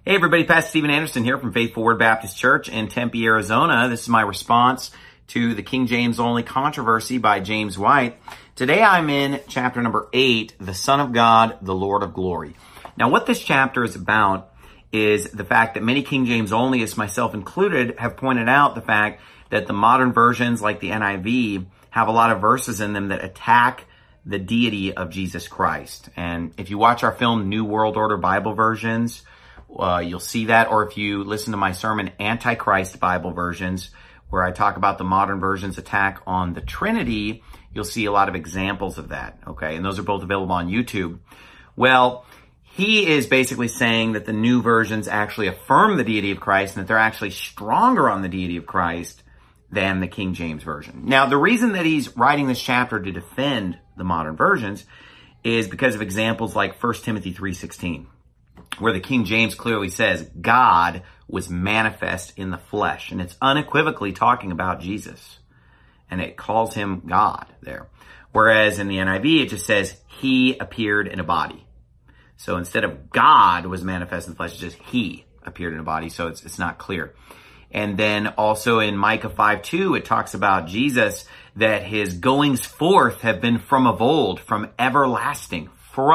Hey everybody, Pastor Steven Anderson here from Faithful Word Baptist Church in Tempe, Arizona. This is my response to the King James Only controversy by James White. Today I'm in chapter number 8, the Son of God, the Lord of Glory. Now what this chapter is about is the fact that many King James Onlyists, myself included, have pointed out the fact that the modern versions like the NIV have a lot of verses in them that attack the deity of Jesus Christ. And if you watch our film New World Order Bible Versions, you'll see that, or if you listen to my sermon, Antichrist Bible Versions, where I talk about the modern version's attack on the Trinity, you'll see a lot of examples of that, okay? And those are both available on YouTube. Well, he is basically saying that the new versions actually affirm the deity of Christ and that they're actually stronger on the deity of Christ than the King James Version. Now, the reason that he's writing this chapter to defend the modern versions is because of examples like 1 Timothy 3:16. where the King James clearly says God was manifest in the flesh. And it's unequivocally talking about Jesus. And it calls him God there. Whereas in the NIV, it just says he appeared in a body. So instead of God was manifest in the flesh, it's just he appeared in a body. So it's not clear. And then also in Micah 5:2, it talks about Jesus, that his goings forth have been from of old, from everlasting.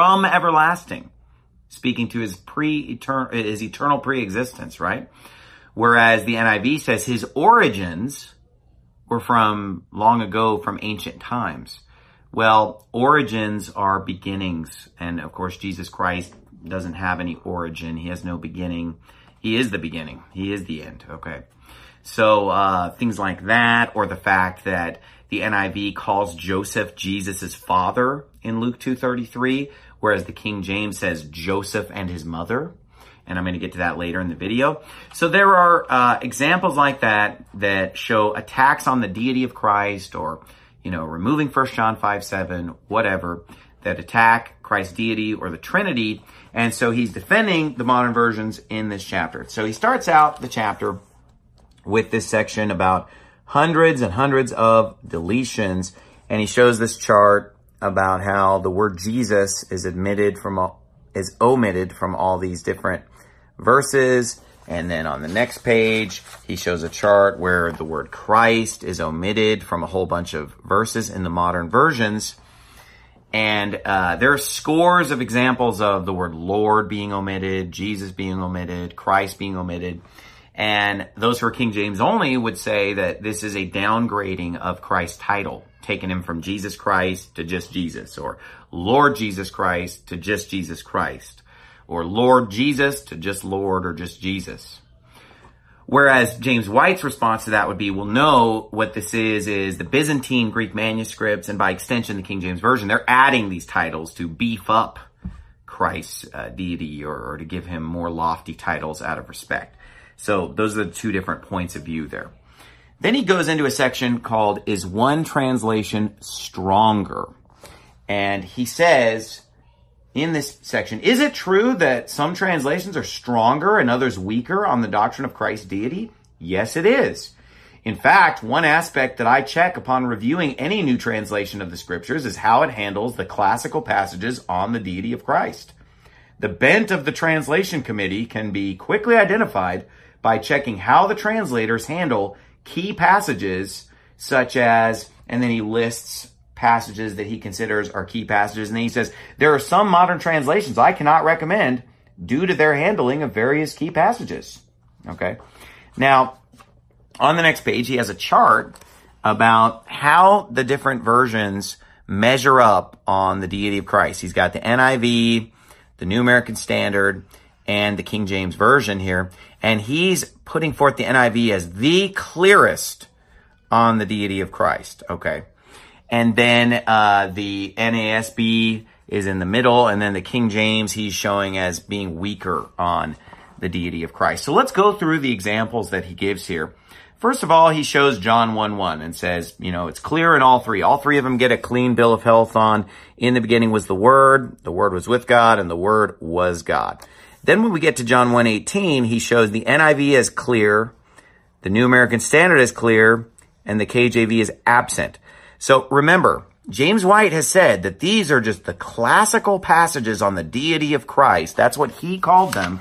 Speaking to his eternal pre-existence, right? Whereas the NIV says his origins were from long ago, from ancient times. Well, origins are beginnings. And of course, Jesus Christ doesn't have any origin. He has no beginning. He is the beginning. He is the end. Okay. So, things like that, or the fact that the NIV calls Joseph Jesus' father in Luke 2:33, whereas the King James says Joseph and his mother. And I'm going to get to that later in the video. So there are examples like that that show attacks on the deity of Christ, or, removing 1 John 5:7, whatever, that attack Christ's deity or the Trinity. And so he's defending the modern versions in this chapter. So he starts out the chapter with this section about hundreds and hundreds of deletions. And he shows this chart about how the word Jesus is omitted from all these different verses. And then on the next page, he shows a chart where the word Christ is omitted from a whole bunch of verses in the modern versions. And there are scores of examples of the word Lord being omitted, Jesus being omitted, Christ being omitted. And those who are King James only would say that this is a downgrading of Christ's title, taking him from Jesus Christ to just Jesus, or Lord Jesus Christ to just Jesus Christ, or Lord Jesus to just Lord or just Jesus. Whereas James White's response to that would be, well, no, what this is the Byzantine Greek manuscripts, and by extension, the King James Version. They're adding these titles to beef up Christ's deity, or to give him more lofty titles out of respect. So those are the two different points of view there. Then he goes into a section called, Is One Translation Stronger? And he says in this section, is it true that some translations are stronger and others weaker on the doctrine of Christ's deity? Yes, it is. In fact, one aspect that I check upon reviewing any new translation of the scriptures is how it handles the classical passages on the deity of Christ. The bent of the translation committee can be quickly identified by checking how the translators handle key passages such as, and then he lists passages that he considers are key passages. And then he says, there are some modern translations I cannot recommend due to their handling of various key passages. Okay. Now, on the next page, he has a chart about how the different versions measure up on the deity of Christ. He's got the NIV, the New American Standard, and the King James Version here. And he's putting forth the NIV as the clearest on the deity of Christ. Okay. And then the NASB is in the middle. And then the King James he's showing as being weaker on the deity of Christ. So let's go through the examples that he gives here. First of all, he shows John 1:1 and says, it's clear in all three. All three of them get a clean bill of health on. In the beginning was the Word was with God, and the Word was God. Then when we get to John 1:18, he shows the NIV is clear, the New American Standard is clear, and the KJV is absent. So remember, James White has said that these are just the classical passages on the deity of Christ. That's what he called them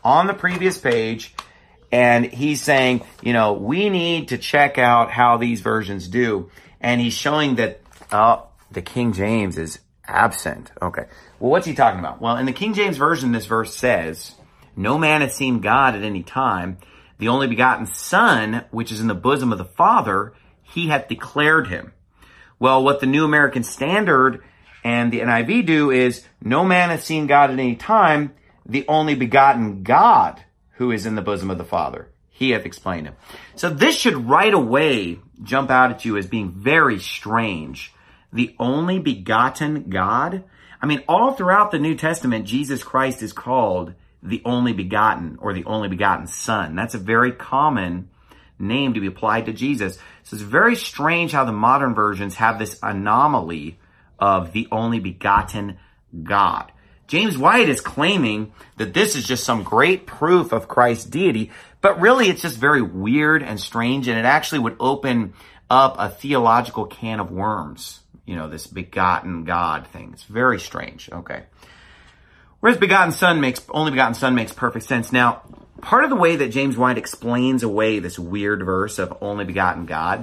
on the previous page, and he's saying, you know, we need to check out how these versions do. And he's showing that the King James is absent. Okay. Well, what's he talking about? Well, in the King James Version, this verse says, no man has seen God at any time. The only begotten Son, which is in the bosom of the Father, he hath declared him. Well, what the New American Standard and the NIV do is, no man hath seen God at any time. The only begotten God, who is in the bosom of the Father, he hath explained him. So this should right away jump out at you as being very strange. The only begotten God? I mean, all throughout the New Testament, Jesus Christ is called the only begotten or the only begotten Son. That's a very common name to be applied to Jesus. So it's very strange how the modern versions have this anomaly of the only begotten God. James White is claiming that this is just some great proof of Christ's deity, but really it's just very weird and strange, and it actually would open up a theological can of worms. You know, this begotten God thing. It's very strange. Okay. Whereas only begotten Son makes perfect sense. Now, part of the way that James White explains away this weird verse of only begotten God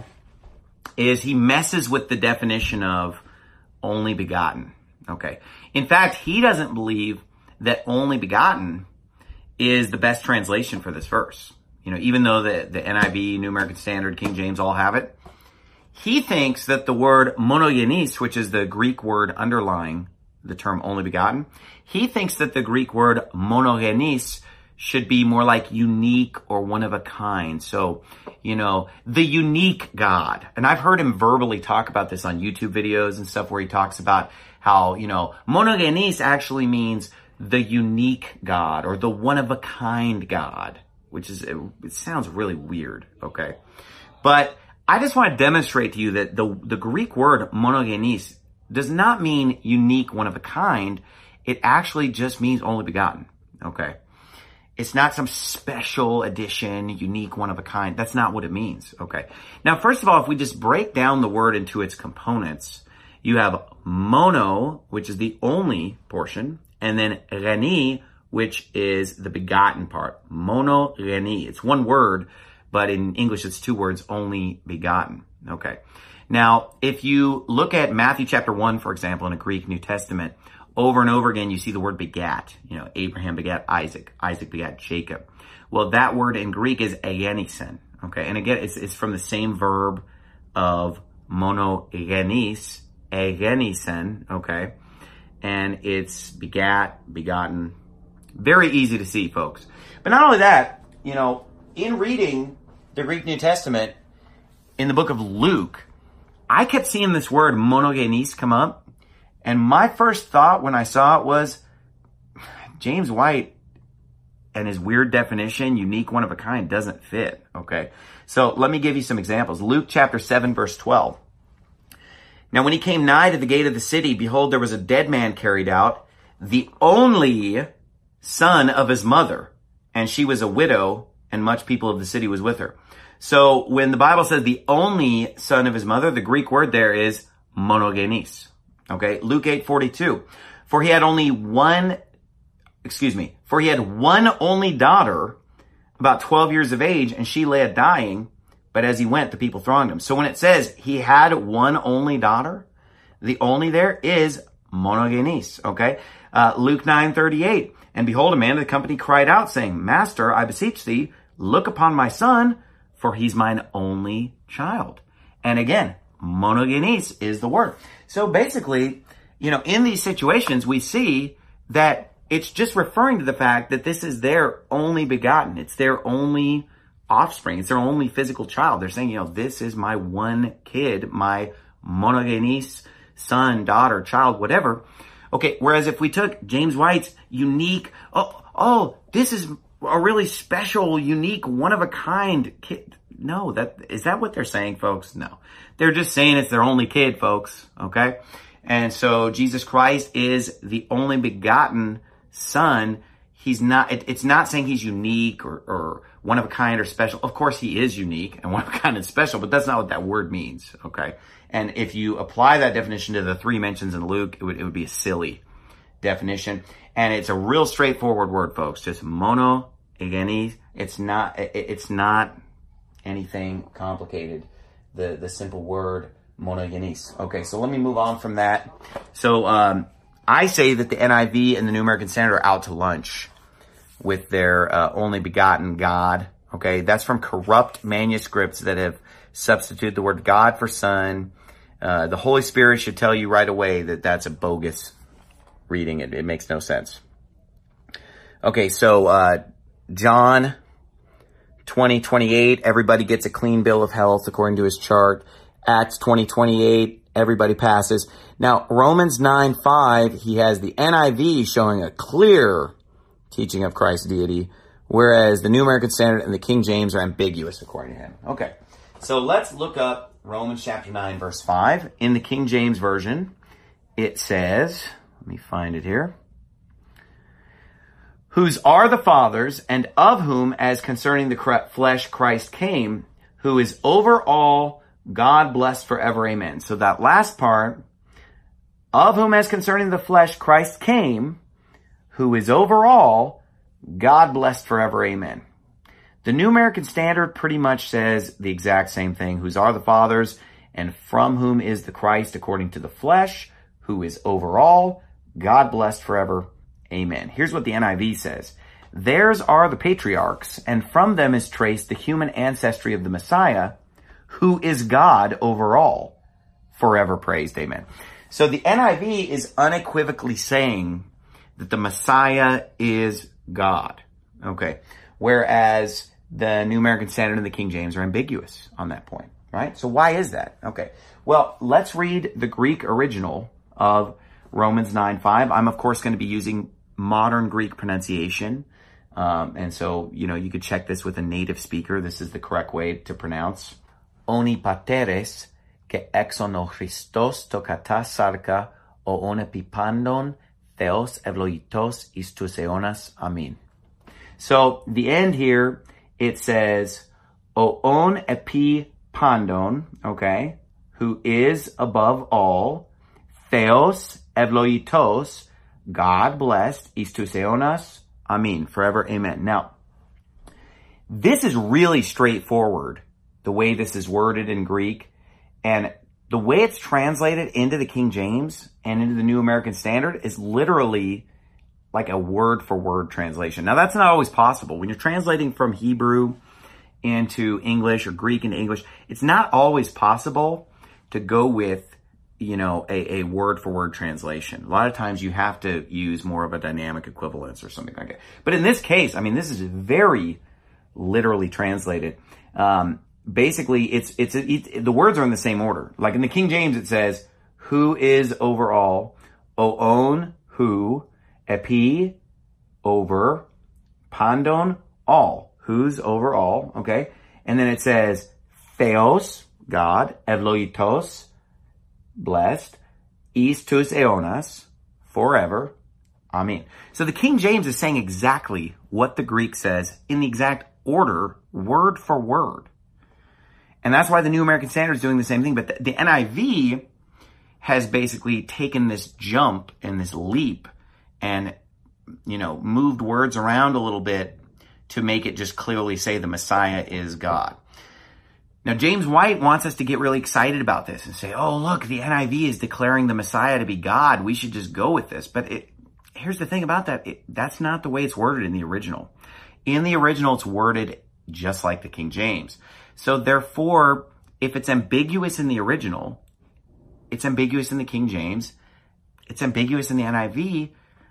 is he messes with the definition of only begotten. Okay. In fact, he doesn't believe that only begotten is the best translation for this verse. You know, even though the NIV, New American Standard, King James all have it, he thinks that the word monogenes, which is the Greek word underlying the term only begotten, he thinks that the Greek word monogenes should be more like unique or one of a kind. So, you know, the unique God. And I've heard him verbally talk about this on YouTube videos and stuff where he talks about how, you know, monogenes actually means the unique God or the one of a kind God, which is, it sounds really weird. Okay. But I just want to demonstrate to you that the Greek word monogenes does not mean unique, one of a kind. It actually just means only begotten. Okay. It's not some special edition, unique, one of a kind. That's not what it means. Okay. Now, first of all, if we just break down the word into its components, you have mono, which is the only portion, and then geni, which is the begotten part. Mono geni. It's one word, but in English, it's two words, only begotten. Okay. Now, if you look at Matthew chapter 1, for example, in a Greek New Testament, over and over again, you see the word begat. You know, Abraham begat Isaac. Isaac begat Jacob. Well, that word in Greek is egenisen. Okay. And again, it's from the same verb of monogenes, egenisen. Okay. And it's begat, begotten. Very easy to see, folks. But not only that, you know, in reading the Greek New Testament, in the book of Luke, I kept seeing this word monogenes come up. And my first thought when I saw it was, James White and his weird definition, unique, one of a kind, doesn't fit. Okay. So let me give you some examples. Luke chapter 7, verse 12. Now, when he came nigh to the gate of the city, behold, there was a dead man carried out, the only son of his mother. And she was a widow, and much people of the city was with her. So when the Bible says the only son of his mother, the Greek word there is monogenes. Okay, Luke 8:42. For he had one only daughter, about 12 years of age, and she lay a-dying, but as he went, the people thronged him. So when it says he had one only daughter, the only there is monogenes, okay? Luke 9:38. And behold, a man of the company cried out, saying, Master, I beseech thee, look upon my son, for he's mine only child. And again, monogenes is the word. So basically, you know, in these situations, we see that it's just referring to the fact that this is their only begotten. It's their only offspring. It's their only physical child. They're saying, you know, this is my one kid, my monogenes, son, daughter, child, whatever. Okay, whereas if we took James White's unique, this is a really special, unique, one-of-a-kind kid. No, is that what they're saying, folks? No. They're just saying it's their only kid, folks, okay? And so Jesus Christ is the only begotten Son. He's not, it's not saying he's unique or one of a kind or special. Of course, he is unique and one of a kind and special, but that's not what that word means, okay? And if you apply that definition to the three mentions in Luke, it would be a silly definition. And it's a real straightforward word, folks, just monogenes. Again, it's not anything complicated. The simple word monogenes. Okay, so let me move on from that. So I say that the NIV and the New American Standard are out to lunch with their only begotten God. Okay, that's from corrupt manuscripts that have substituted the word God for Son. The Holy Spirit should tell you right away that that's a bogus reading. It makes no sense. Okay, so John 20:28, everybody gets a clean bill of health according to his chart. Acts 20:28, everybody passes. Now, Romans 9:5, he has the NIV showing a clear teaching of Christ's deity, whereas the New American Standard and the King James are ambiguous according to him. Okay, so let's look up Romans chapter 9, verse 5. In the King James Version, it says, let me find it here. Whose are the fathers, and of whom, as concerning the flesh, Christ came, who is over all, God blessed forever, amen. So that last part, of whom, as concerning the flesh, Christ came, who is over all, God blessed forever, amen. The New American Standard pretty much says the exact same thing. Whose are the fathers, and from whom is the Christ according to the flesh, who is over all, God blessed forever, amen. Here's what the NIV says. Theirs are the patriarchs, and from them is traced the human ancestry of the Messiah, who is God over all, forever praised, amen. So the NIV is unequivocally saying that the Messiah is God, okay? Whereas the New American Standard and the King James are ambiguous on that point, right? So why is that? Okay, well, let's read the Greek original of Romans 9:5. I'm, of course, going to be using modern Greek pronunciation. And so, you could check this with a native speaker. This is the correct way to pronounce. Oni pateres ke exono Christos to kata sarka o one pipandon theos evloitos istus eonas. Amen. So the end here, it says, o on epi pandon, okay, who is above all, theos evloitos, God blessed, istus eonas, amen, forever, amen. Now, this is really straightforward, the way this is worded in Greek, and the way it's translated into the King James and into the New American Standard is literally like a word-for-word translation. Now, that's not always possible. When you're translating from Hebrew into English or Greek into English, it's not always possible to go with, a word-for-word translation. A lot of times you have to use more of a dynamic equivalence or something like that. But in this case, this is very literally translated. Basically, it's the words are in the same order. Like in the King James, it says, who is over all, oon, who, epi, over, pandon, all, who's over all, okay? And then it says, theos, God, evloitos, blessed, istus eonas, forever, amen. So the King James is saying exactly what the Greek says in the exact order, word for word. And that's why the New American Standard is doing the same thing. But the NIV has basically taken this jump and this leap and, moved words around a little bit to make it just clearly say the Messiah is God. Now, James White wants us to get really excited about this and say, oh, look, the NIV is declaring the Messiah to be God. We should just go with this. But here's the thing about that. That's not the way it's worded in the original. In the original, it's worded just like the King James. So therefore, if it's ambiguous in the original, it's ambiguous in the King James, it's ambiguous in the NIV,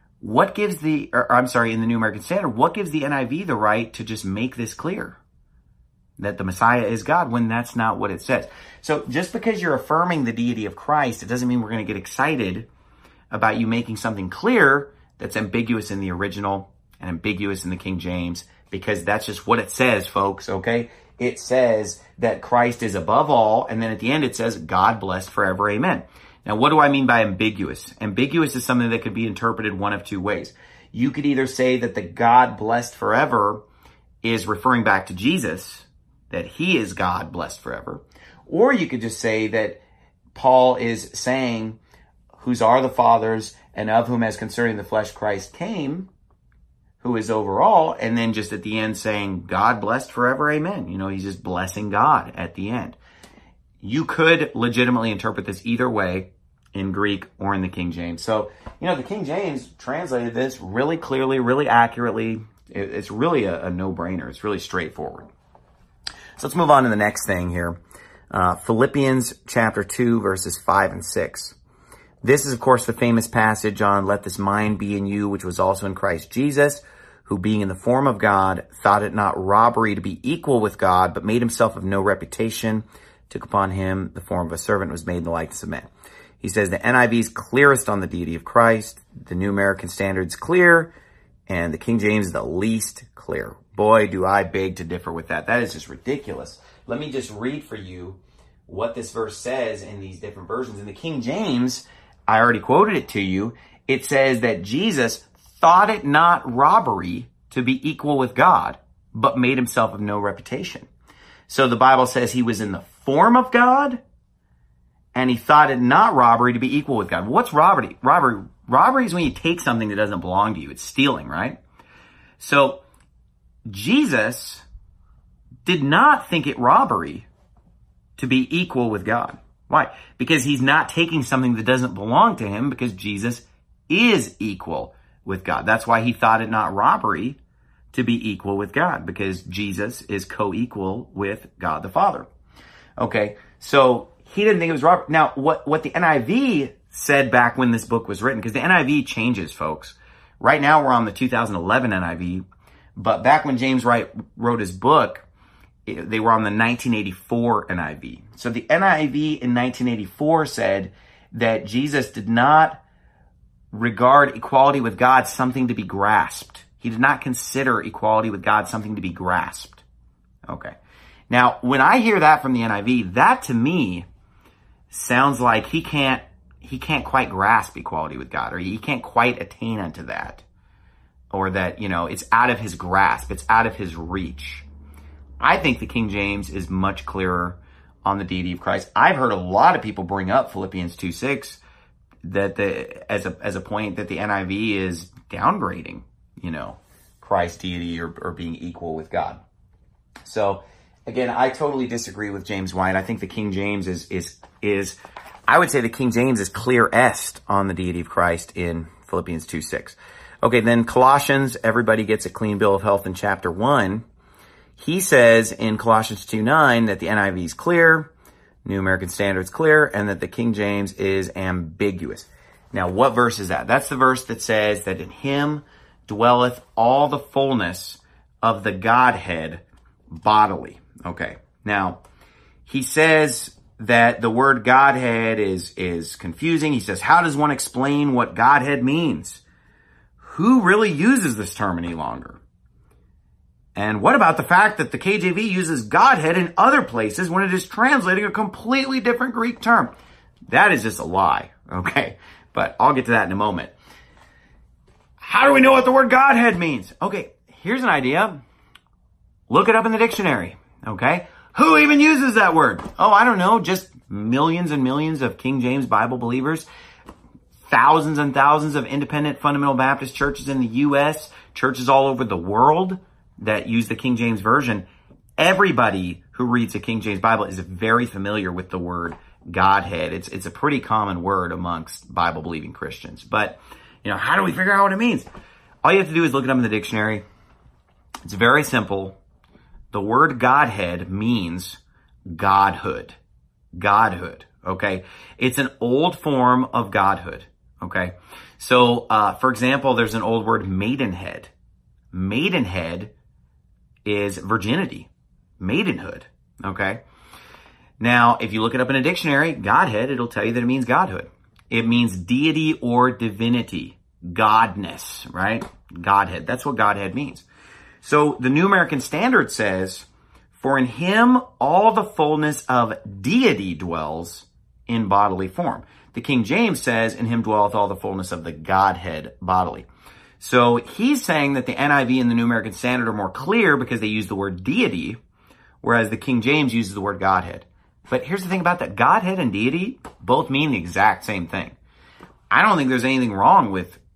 in the New American Standard, what gives the NIV the right to just make this clear? That the Messiah is God, when that's not what it says. So just because you're affirming the deity of Christ, it doesn't mean we're going to get excited about you making something clear that's ambiguous in the original and ambiguous in the King James, because that's just what it says, folks, okay? It says that Christ is above all, and then at the end it says, God blessed forever, amen. Now, what do I mean by ambiguous? Ambiguous is something that could be interpreted one of two ways. You could either say that the God blessed forever is referring back to Jesus, that he is God blessed forever. Or you could just say that Paul is saying, whose are the fathers, and of whom as concerning the flesh Christ came, who is over all, and then just at the end saying, God blessed forever, amen. You know, he's just blessing God at the end. You could legitimately interpret this either way in Greek or in the King James. So, you know, the King James translated this really clearly, really accurately. It's really a no-brainer. It's really straightforward. So let's move on to the next thing here. Philippians chapter 2, verses 5 and 6. This is, of course, the famous passage on let this mind be in you, which was also in Christ Jesus, who being in the form of God, thought it not robbery to be equal with God, but made himself of no reputation, took upon him the form of a servant, was made in the likeness of men. He says the NIV is clearest on the deity of Christ, the New American Standard's clear, and the King James is the least clear. Boy, do I beg to differ with that. That is just ridiculous. Let me just read for you what this verse says in these different versions. In the King James, I already quoted it to you. It says that Jesus thought it not robbery to be equal with God, but made himself of no reputation. So the Bible says he was in the form of God, and he thought it not robbery to be equal with God. What's robbery? Robbery is when you take something that doesn't belong to you. It's stealing, right? So Jesus did not think it robbery to be equal with God. Why? Because he's not taking something that doesn't belong to him, because Jesus is equal with God. That's why he thought it not robbery to be equal with God, because Jesus is co-equal with God the Father. Okay, so he didn't think it was robbery. Now, what the NIV said back when this book was written, because the NIV changes, folks. Right now we're on the 2011 NIV, but back when James Wright wrote his book, they were on the 1984 NIV. So the NIV in 1984 said that Jesus did not regard equality with God something to be grasped. He did not consider equality with God something to be grasped. Okay. Now, when I hear that from the NIV, that to me sounds like he can't quite grasp equality with God, or he can't quite attain unto that, or that, you know, it's out of his grasp, it's out of his reach. I think the King James is much clearer on the deity of Christ. I've heard a lot of people bring up Philippians 2:6 that as a point that the NIV is downgrading, you know, Christ's deity or being equal with God. So again, I totally disagree with James White. I think the King James is I would say the King James is clearest on the deity of Christ in Philippians 2:6. Okay, then Colossians, everybody gets a clean bill of health in chapter 1. He says in Colossians 2:9 that the NIV is clear, New American Standard is clear, and that the King James is ambiguous. Now, what verse is that? That's the verse that says that in him dwelleth all the fullness of the Godhead bodily. Okay. Now, he says that the word Godhead is confusing. He says, how does one explain what Godhead means? Who really uses this term any longer? And what about the fact that the KJV uses Godhead in other places when it is translating a completely different Greek term? That is just a lie, okay? But I'll get to that in a moment. How do we know what the word Godhead means? Okay, here's an idea. Look it up in the dictionary, okay? Who even uses that word? Oh, I don't know, just millions and millions of King James Bible believers, thousands and thousands of independent fundamental Baptist churches in the U.S., churches all over the world that use the King James Version. Everybody who reads the King James Bible is very familiar with the word Godhead. It's a pretty common word amongst Bible-believing Christians. But, you know, how do we figure out what it means? All you have to do is look it up in the dictionary. It's very simple. The word Godhead means godhood. Godhood, okay? It's an old form of godhood, okay? So, for example, there's an old word maidenhead. Maidenhead is virginity, maidenhood, okay? Now, if you look it up in a dictionary, Godhead, it'll tell you that it means godhood. It means deity or divinity, godness, right? Godhead, that's what Godhead means. So the New American Standard says, for in him all the fullness of deity dwells in bodily form. The King James says, in him dwelleth all the fullness of the Godhead bodily. So he's saying that the NIV and the New American Standard are more clear because they use the word deity, whereas the King James uses the word Godhead. But here's the thing about that. Godhead and deity both mean the exact same thing. I don't think there's anything wrong with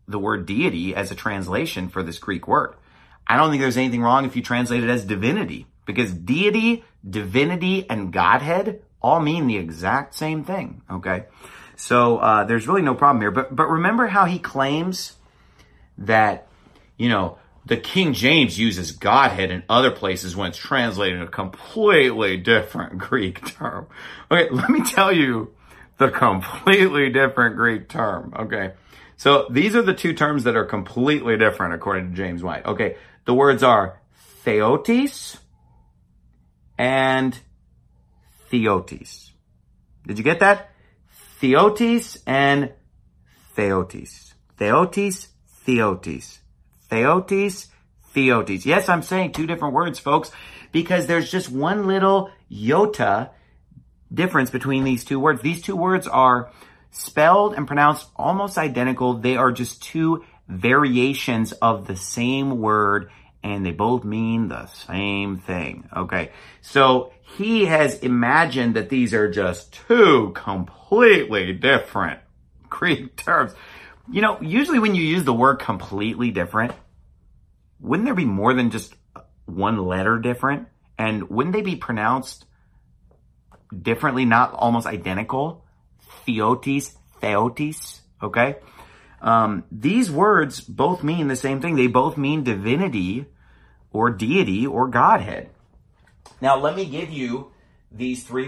the word deity as a translation for this Greek word. I don't think there's anything wrong if you translate it as divinity, because deity, divinity, and Godhead all mean the exact same thing, okay? So there's really no problem here. But remember how he claims that, the King James uses Godhead in other places when it's translated in a completely different Greek term. Okay, let me tell you the completely different Greek term, okay? So these are the two terms that are completely different according to James White. Okay, the words are theotis and theotis. Did you get that? Theotis and theotis. Theotis, theotis. Theotis, theotis. Yes, I'm saying two different words, folks, because there's just one little iota difference between these two words. These two words are spelled and pronounced almost identical. They are just two variations of the same word, and they both mean the same thing. Okay, so he has imagined that these are just two completely different Greek terms. Usually when you use the word completely different, wouldn't there be more than just one letter different? And wouldn't they be pronounced differently, not almost identical? Theotis, theotis, okay? These words both mean the same thing. They both mean divinity or deity or Godhead. Now, let me give you these three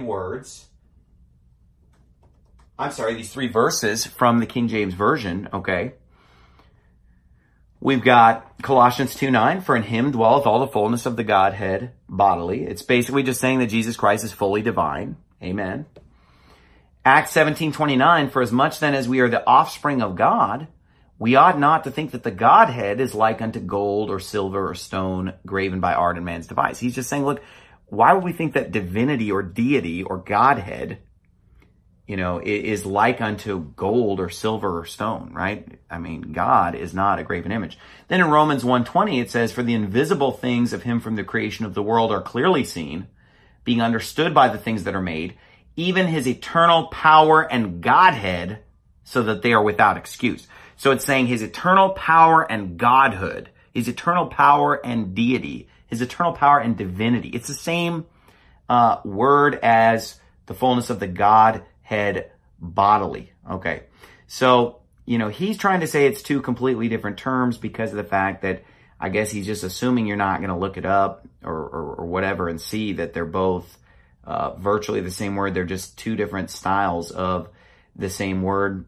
verses from the King James Version, okay? We've got Colossians 2:9, for in him dwelleth all the fullness of the Godhead bodily. It's basically just saying that Jesus Christ is fully divine. Amen. Acts 17:29, for as much then as we are the offspring of God, we ought not to think that the Godhead is like unto gold or silver or stone graven by art and man's device. He's just saying, look, why would we think that divinity or deity or Godhead is like unto gold or silver or stone, right? I mean, God is not a graven image. Then in Romans 1:20, it says, for the invisible things of him from the creation of the world are clearly seen, being understood by the things that are made, even his eternal power and Godhead, so that they are without excuse. So it's saying his eternal power and Godhood, his eternal power and deity, his eternal power and divinity. It's the same word as the fullness of the Godhead bodily. Okay. So, he's trying to say it's two completely different terms because of the fact that I guess he's just assuming you're not going to look it up or whatever and see that they're both virtually the same word. They're just two different styles of the same word.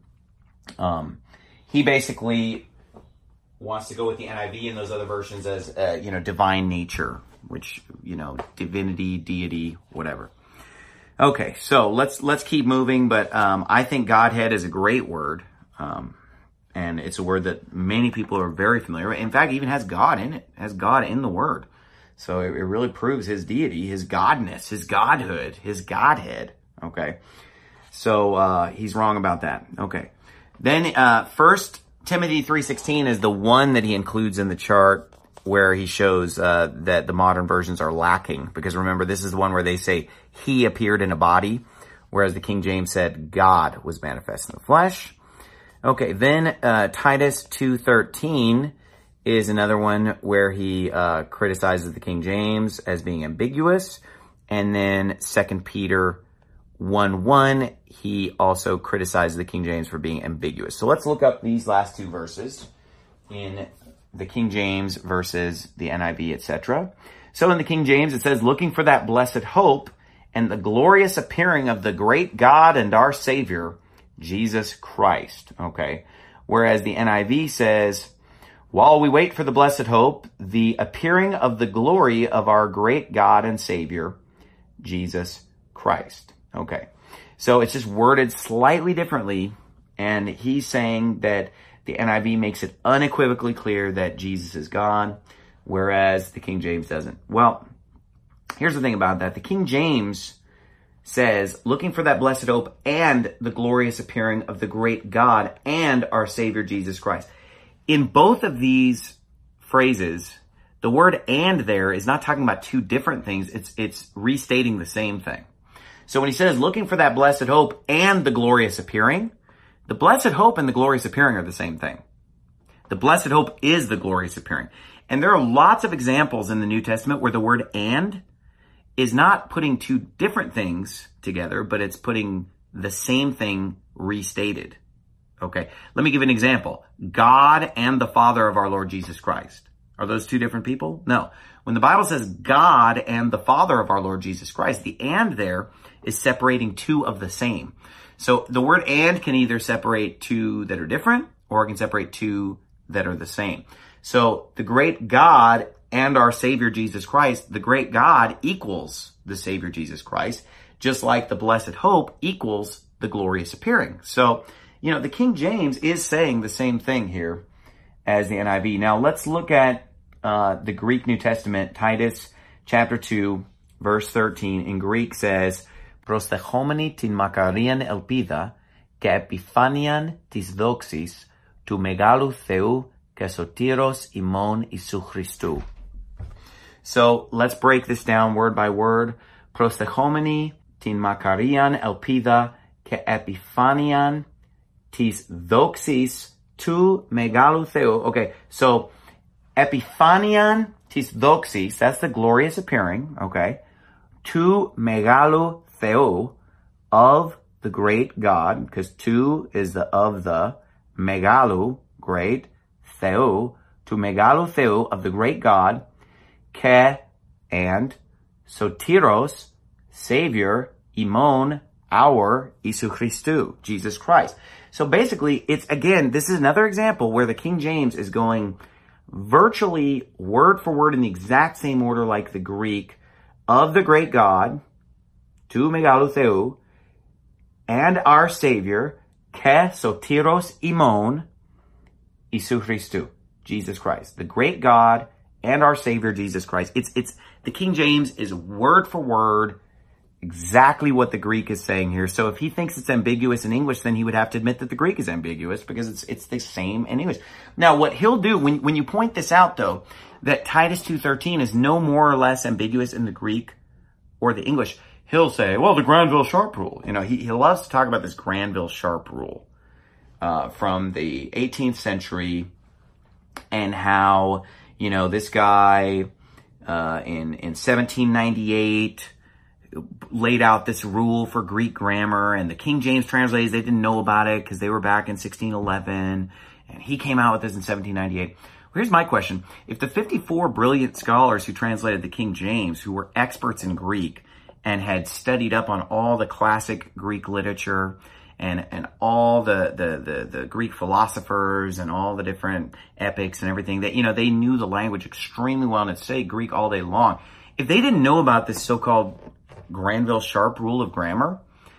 He basically wants to go with the NIV and those other versions as, divine nature, which, divinity, deity, whatever. Okay, so let's keep moving, but I think Godhead is a great word, and it's a word that many people are very familiar with. In fact, it even has God in it, has God in the word. So it really proves his deity, his godness, his godhood, his Godhead. Okay, so he's wrong about that. Okay, then 1 Timothy 3:16 is the one that he includes in the chart where he shows that the modern versions are lacking. Because remember, this is the one where they say he appeared in a body, whereas the King James said God was manifest in the flesh. Okay, then Titus 2:13 is another one where he criticizes the King James as being ambiguous. And then 2 Peter 1:1, he also criticizes the King James for being ambiguous. So let's look up these last two verses in the King James versus the NIV, etc. So in the King James, it says, looking for that blessed hope and the glorious appearing of the great God and our Savior, Jesus Christ. Okay. Whereas the NIV says, while we wait for the blessed hope, the appearing of the glory of our great God and Savior, Jesus Christ. Okay. So it's just worded slightly differently. And he's saying that the NIV makes it unequivocally clear that Jesus is God, whereas the King James doesn't. Well, here's the thing about that. The King James says, looking for that blessed hope and the glorious appearing of the great God and our Savior Jesus Christ. In both of these phrases, the word and there is not talking about two different things. It's restating the same thing. So when he says looking for that blessed hope and the glorious appearing, the blessed hope and the glorious appearing are the same thing. The blessed hope is the glorious appearing. And there are lots of examples in the New Testament where the word and is not putting two different things together, but it's putting the same thing restated. Okay, let me give an example. God and the Father of our Lord Jesus Christ. Are those two different people? No. When the Bible says God and the Father of our Lord Jesus Christ, the and there is separating two of the same. So the word and can either separate two that are different, or it can separate two that are the same. So the great God and our Savior Jesus Christ, the great God equals the Savior Jesus Christ, just like the blessed hope equals the glorious appearing. So, the King James is saying the same thing here as the NIV. Now let's look at the Greek New Testament. Titus chapter 2, verse 13 in Greek says, "Prostechomeni tin makarian elpida, ke epifanian tis doxis, tu megalu Theou, ke sotiros imon Isu Christou." So let's break this down word by word. Prostechomeni tin makarian elpida, ke epifanian tis doxis, tu megalu Theou. Okay, so epifanian tis doxis, that's the glorious appearing, okay? Tu megalu Theou, of the great God, because tu is the of the, megalu, great, Theou, tu megalu Theou, of the great God, ke, and, sotiros, Savior, imon, our, Isu Christou, Jesus Christ. So basically, it's, again, this is another example where the King James is going virtually word for word in the exact same order like the Greek, of the great God, tu megalu Theou, and our Savior, ke sotiros imon, Isu Christou, Jesus Christ. The great God and our Savior, Jesus Christ. It's the King James is word for word exactly what the Greek is saying here. So if he thinks it's ambiguous in English, then he would have to admit that the Greek is ambiguous because it's the same in English. Now, what he'll do, when you point this out, though, that Titus 2:13 is no more or less ambiguous in the Greek or the English, he'll say, well, the Granville-Sharp rule. He loves to talk about this Granville-Sharp rule from the 18th century and how, this guy in 1798 laid out this rule for Greek grammar, and the King James translators, they didn't know about it because they were back in 1611, and he came out with this in 1798. Well, here's my question. If the 54 brilliant scholars who translated the King James, who were experts in Greek and had studied up on all the classic Greek literature and all the Greek philosophers and all the different epics and everything, that, they knew the language extremely well and had studied Greek all day long. If they didn't know about this so-called Granville-Sharp rule of grammar,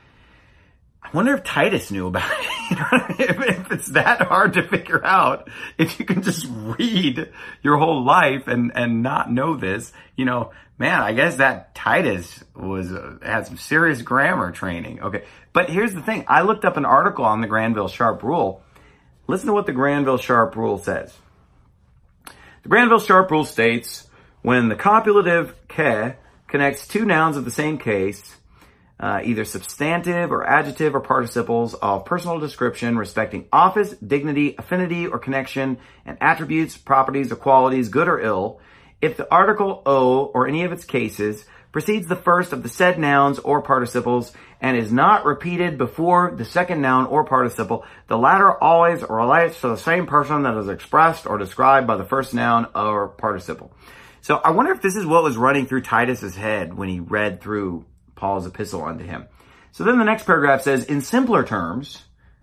I wonder if Titus knew about it. If it's that hard to figure out, if you can just read your whole life and not know this, man, I guess that Titus had some serious grammar training. Okay, but here's the thing. I looked up an article on the Granville-Sharp rule. Listen to what the Granville-Sharp rule says. The Granville-Sharp rule states, when the copulative ke connects two nouns of the same case, either substantive or adjective or participles of personal description respecting office, dignity, affinity, or connection, and attributes, properties, or qualities, good or ill, if the article o or any of its cases precedes the first of the said nouns or participles and is not repeated before the second noun or participle, the latter always relates to the same person that is expressed or described by the first noun or participle. So I wonder if this is what was running through Titus's head when he read through Paul's epistle unto him. So then the next paragraph says, in simpler terms,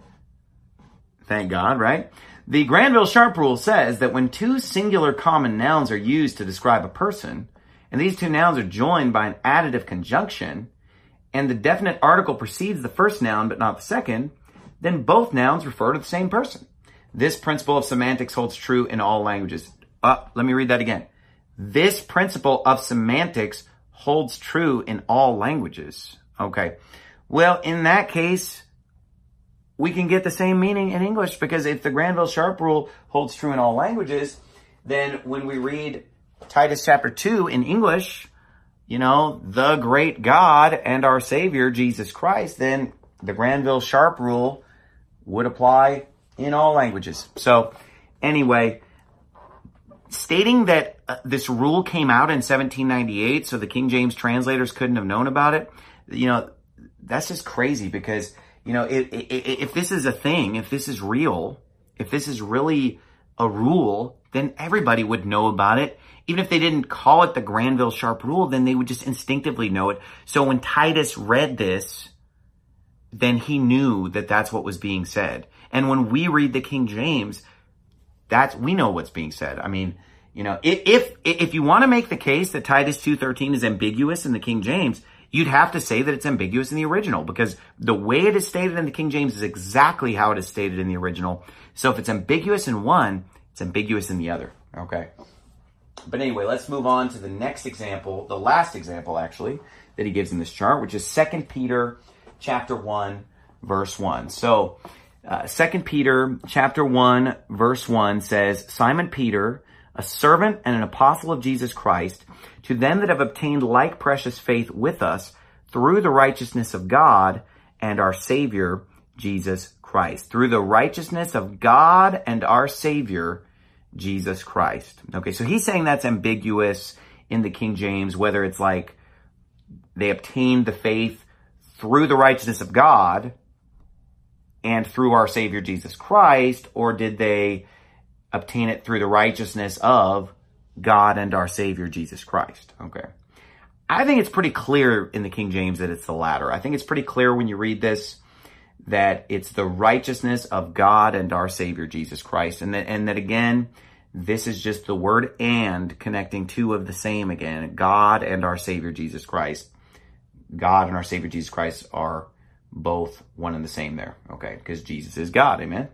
thank God, right? The Granville-Sharp rule says that when two singular common nouns are used to describe a person, and these two nouns are joined by an additive conjunction, and the definite article precedes the first noun but not the second, then both nouns refer to the same person. This principle of semantics holds true in all languages. Let me read that again. This principle of semantics holds true in all languages. Okay. Well, in that case, we can get the same meaning in English, because if the Granville-Sharp rule holds true in all languages, then when we read Titus chapter 2 in English, the great God and our Savior, Jesus Christ, then the Granville-Sharp rule would apply in all languages. So Anyway, stating that this rule came out in 1798, so the King James translators couldn't have known about it, that's just crazy because, if this is a thing, if this is real, if this is really a rule, then everybody would know about it. Even if they didn't call it the Granville Sharp rule, then they would just instinctively know it. So when Titus read this, then he knew that that's what was being said. And when we read the King James, we know what's being said. I mean, if you want to make the case that Titus 2:13 is ambiguous in the King James, you'd have to say that it's ambiguous in the original, because the way it is stated in the King James is exactly how it is stated in the original. So if it's ambiguous in one, it's ambiguous in the other. Okay. But anyway, let's move on to the next example, the last example actually, that he gives in this chart, which is 2 Peter chapter 1, verse 1. So 2 Peter chapter 1, verse 1 says, Simon Peter, a servant and an apostle of Jesus Christ, to them that have obtained like precious faith with us through the righteousness of God and our Savior, Jesus Christ. Through the righteousness of God and our Savior, Jesus Christ. Okay, so he's saying that's ambiguous in the King James, whether it's like they obtained the faith through the righteousness of God and through our Savior, Jesus Christ, or did they obtain it through the righteousness of God and our Savior, Jesus Christ. Okay. I think it's pretty clear in the King James that it's the latter. I think it's pretty clear when you read this that it's the righteousness of God and our Savior, Jesus Christ. And that again, this is just the word and connecting two of the same again. God and our Savior, Jesus Christ. God and our Savior, Jesus Christ are both one and the same there. Okay. Because Jesus is God. Amen.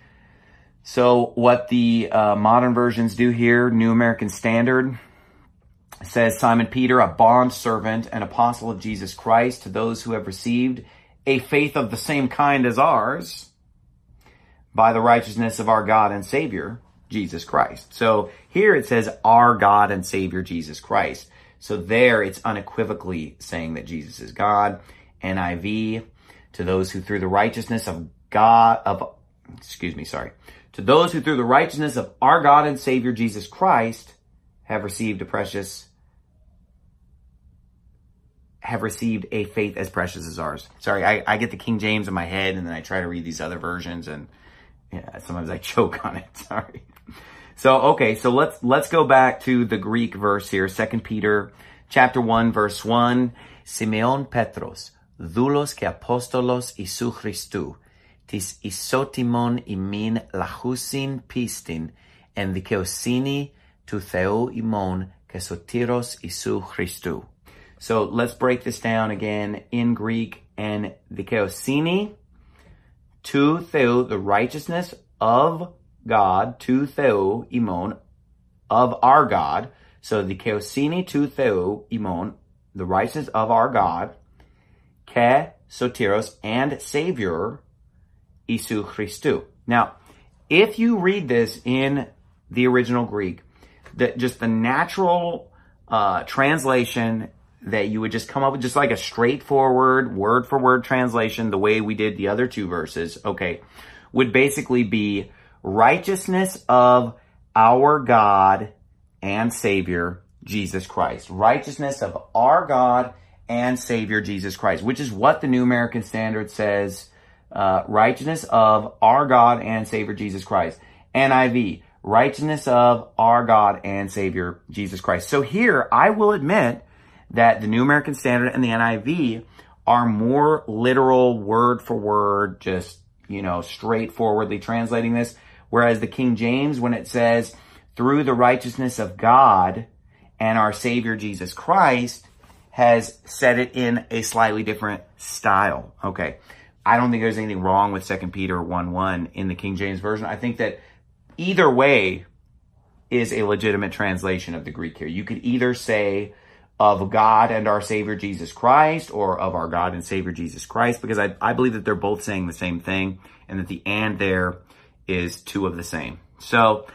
So what the modern versions do here, New American Standard, says Simon Peter, a bond servant and apostle of Jesus Christ, to those who have received a faith of the same kind as ours by the righteousness of our God and Savior, Jesus Christ. So here it says our God and Savior, Jesus Christ. So there it's unequivocally saying that Jesus is God. NIV, to those who through the righteousness of to those who through the righteousness of our God and Savior Jesus Christ have received a faith as precious as ours. Sorry, I get the King James in my head and then I try to read these other versions and sometimes I choke on it. Sorry. So, okay, so let's go back to the Greek verse here, 2 Peter chapter 1, verse 1. Simeon Petros, doulos και apóstolos Ιησού Χριστού, tis isotimon imin lachusin pistin, en δικαιοσύνη του Θεού ημών και σωτήρος Ιησού Χριστού. So let's break this down again in Greek. En δικαιοσύνη του Θεού, the righteousness of God, του Θεού ημών, of our God. So δικαιοσύνη του Θεού ημών, the righteousness of our God, και σωτήρος, and Savior, Isu Christou. Now, if you read this in the original Greek, just the natural translation that you would just come up with, just like a straightforward word-for-word translation, the way we did the other two verses, okay, would basically be righteousness of our God and Savior, Jesus Christ. Righteousness of our God and Savior, Jesus Christ, which is what the New American Standard says. Righteousness of our God and Savior, Jesus Christ. NIV, righteousness of our God and Savior, Jesus Christ. So here, I will admit that the New American Standard and the NIV are more literal, word for word, just, straightforwardly translating this. Whereas the King James, when it says, through the righteousness of God and our Savior, Jesus Christ, has said it in a slightly different style. Okay. I don't think there's anything wrong with 2 Peter 1:1 in the King James Version. I think that either way is a legitimate translation of the Greek here. You could either say of God and our Savior Jesus Christ or of our God and Savior Jesus Christ, because I believe that they're both saying the same thing and that the and there is two of the same. So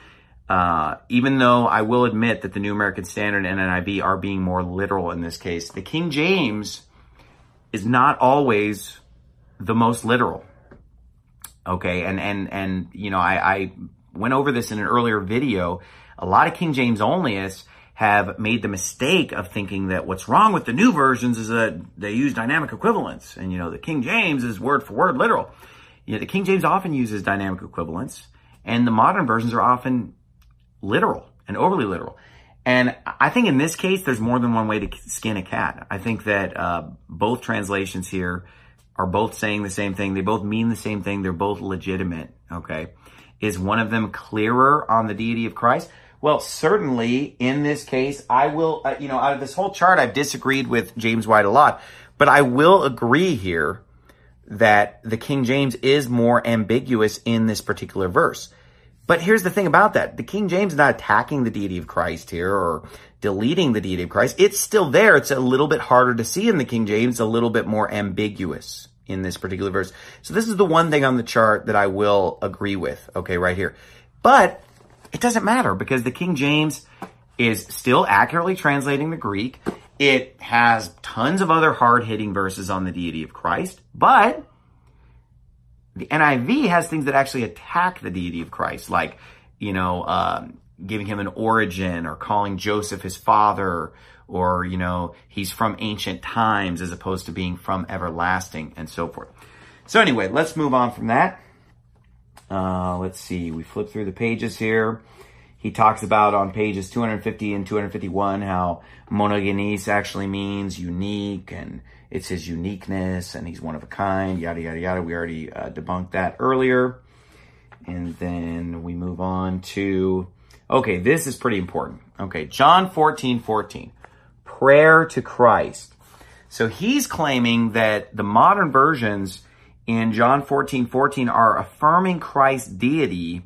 even though I will admit that the New American Standard and NIV are being more literal in this case, the King James is not always the most literal. Okay. And I went over this in an earlier video. A lot of King James onlyists have made the mistake of thinking that what's wrong with the new versions is that they use dynamic equivalence. And, the King James is word for word literal. The King James often uses dynamic equivalence, and the modern versions are often literal and overly literal. And I think in this case, there's more than one way to skin a cat. I think that both translations here are both saying the same thing. They both mean the same thing. They're both legitimate, okay? Is one of them clearer on the deity of Christ? Well, certainly in this case, I will, out of this whole chart, I've disagreed with James White a lot, but I will agree here that the King James is more ambiguous in this particular verse. But here's the thing about that. The King James is not attacking the deity of Christ here or deleting the deity of Christ. It's still there. It's a little bit harder to see in the King James, a little bit more ambiguous in this particular verse. So this is the one thing on the chart that I will agree with, okay, right here. But it doesn't matter because the King James is still accurately translating the Greek. It has tons of other hard-hitting verses on the deity of Christ, but the NIV has things that actually attack the deity of Christ, like, giving him an origin or calling Joseph his father, or, he's from ancient times as opposed to being from everlasting and so forth. So anyway, let's move on from that. Let's see. We flip through the pages here. He talks about on pages 250 and 251 how monogenes actually means unique, and it's his uniqueness, and he's one of a kind, yada, yada, yada. We already debunked that earlier. And then we move on to, okay, this is pretty important. Okay, John 14:14, prayer to Christ. So he's claiming that the modern versions in John 14:14 are affirming Christ's deity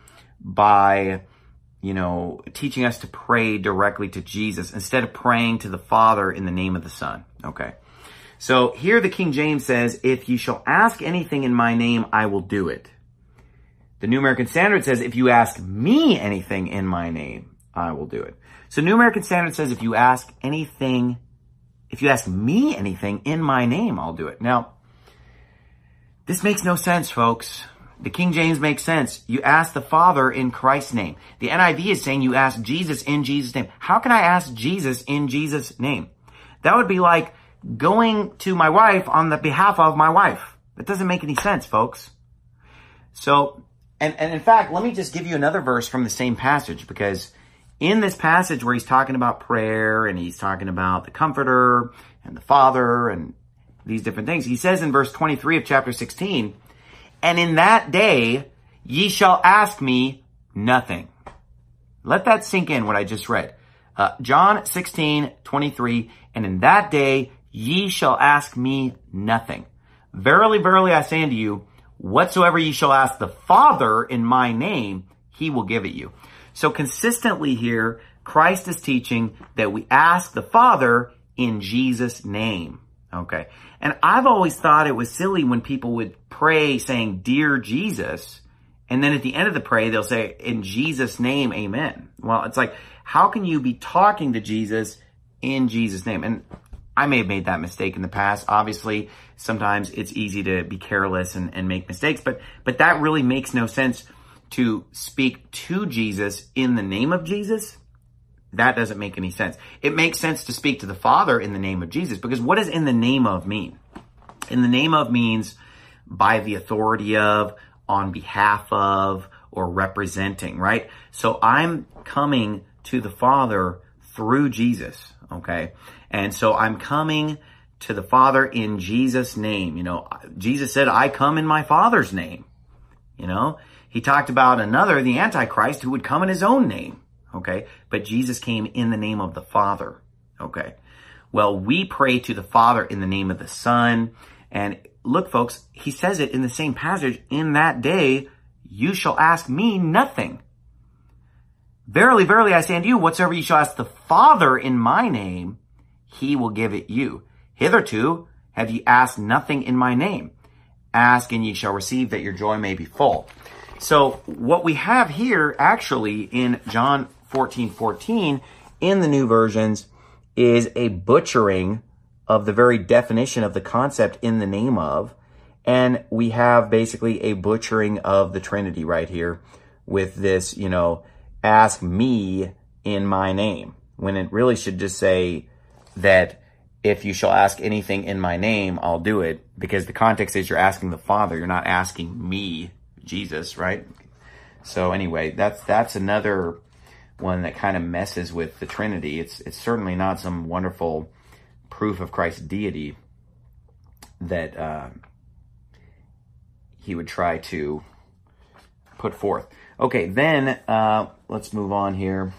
by, teaching us to pray directly to Jesus instead of praying to the Father in the name of the Son. Okay. So here the King James says, if you shall ask anything in my name, I will do it. The New American Standard says, if you ask me anything in my name, I will do it. So New American Standard says, if you ask me anything in my name, I'll do it. Now, this makes no sense, folks. The King James makes sense. You ask the Father in Christ's name. The NIV is saying you ask Jesus in Jesus' name. How can I ask Jesus in Jesus' name? That would be like going to my wife on the behalf of my wife. That doesn't make any sense, folks. So, and in fact, let me just give you another verse from the same passage, because in this passage where he's talking about prayer and he's talking about the Comforter and the Father and these different things, he says in verse 23 of chapter 16, and in that day ye shall ask me nothing. Let that sink in, what I just read. John 16:23, and in that day ye shall ask me nothing. Verily, verily, I say unto you, whatsoever ye shall ask the Father in my name, he will give it you. So consistently here, Christ is teaching that we ask the Father in Jesus' name. Okay. And I've always thought it was silly when people would pray saying, Dear Jesus, and then at the end of the prayer, they'll say, in Jesus' name, amen. Well, it's like, how can you be talking to Jesus in Jesus' name? And I may have made that mistake in the past. Obviously, sometimes it's easy to be careless and make mistakes, but that really makes no sense to speak to Jesus in the name of Jesus. That doesn't make any sense. It makes sense to speak to the Father in the name of Jesus, because what does in the name of mean? In the name of means by the authority of, on behalf of, or representing, right? So I'm coming to the Father through Jesus, okay? And so I'm coming to the Father in Jesus' name. Jesus said, I come in my Father's name. He talked about another, the Antichrist, who would come in his own name. Okay. But Jesus came in the name of the Father. Okay. Well, we pray to the Father in the name of the Son. And look, folks, he says it in the same passage. In that day, you shall ask me nothing. Verily, verily, I say unto you, whatsoever you shall ask the Father in my name, he will give it you. Hitherto have ye asked nothing in my name. Ask and ye shall receive, that your joy may be full. So what we have here actually in John 14:14 in the new versions is a butchering of the very definition of the concept in the name of. And we have basically a butchering of the Trinity right here with this, ask me in my name, when it really should just say that if you shall ask anything in my name, I'll do it, because the context is you're asking the Father. You're not asking me, Jesus, right? So anyway, that's another one that kind of messes with the Trinity. It's certainly not some wonderful proof of Christ's deity that he would try to put forth. Okay, then let's move on here.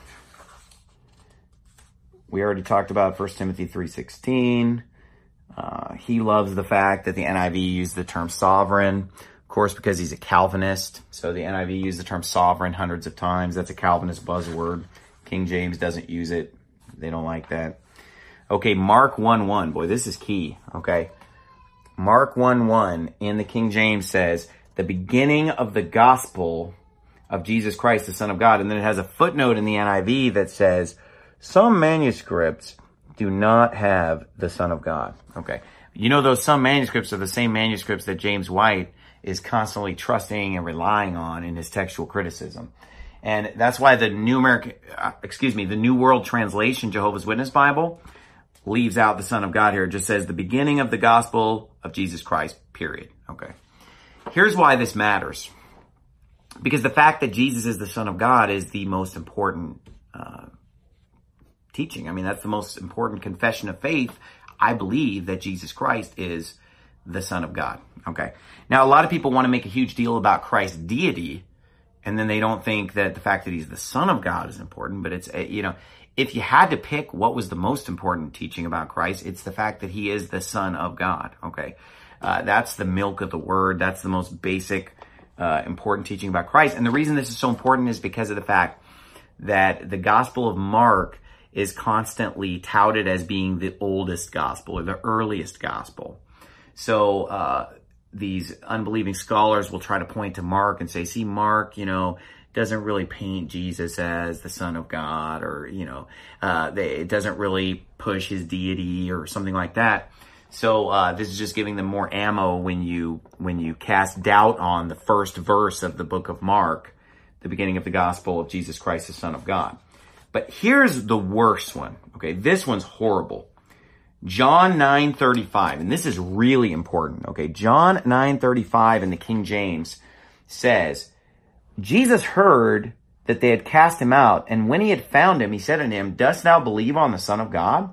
We already talked about 1 Timothy 3:16. He loves the fact that the NIV used the term sovereign, of course, because he's a Calvinist. So the NIV used the term sovereign hundreds of times. That's a Calvinist buzzword. King James doesn't use it. They don't like that. Okay, Mark 1:1. Boy, this is key. Okay. Mark 1:1 in the King James says, the beginning of the gospel of Jesus Christ, the Son of God. And then it has a footnote in the NIV that says, some manuscripts do not have the Son of God. Okay. Those some manuscripts are the same manuscripts that James White is constantly trusting and relying on in his textual criticism. And that's why the New World Translation Jehovah's Witness Bible leaves out the Son of God here. It just says the beginning of the gospel of Jesus Christ, period. Okay. Here's why this matters. Because the fact that Jesus is the Son of God is the most important teaching. I mean, that's the most important confession of faith. I believe that Jesus Christ is the Son of God. Okay. Now, a lot of people want to make a huge deal about Christ's deity, and then they don't think that the fact that he's the Son of God is important. But it's, if you had to pick what was the most important teaching about Christ, it's the fact that he is the Son of God. Okay. That's the milk of the word. That's the most basic, important teaching about Christ. And the reason this is so important is because of the fact that the Gospel of Mark is constantly touted as being the oldest gospel or the earliest gospel. So, these unbelieving scholars will try to point to Mark and say, see, Mark, doesn't really paint Jesus as the Son of God, or, it doesn't really push his deity or something like that. So, this is just giving them more ammo when you cast doubt on the first verse of the book of Mark, the beginning of the gospel of Jesus Christ, the Son of God. But here's the worst one. Okay, this one's horrible. John 9:35, and this is really important. Okay, John 9:35 in the King James says, Jesus heard that they had cast him out, and when he had found him, he said unto him, dost thou believe on the Son of God?